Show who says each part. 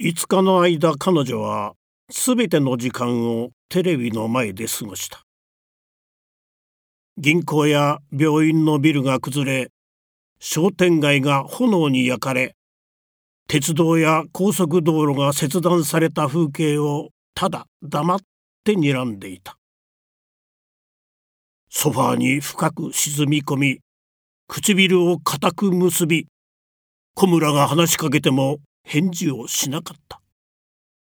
Speaker 1: 5日の間、彼女はすべての時間をテレビの前で過ごした。銀行や病院のビルが崩れ、商店街が炎に焼かれ、鉄道や高速道路が切断された風景をただ黙って睨んでいた。ソファーに深く沈み込み、唇を固く結び、小村が話しかけても返事をしなかった。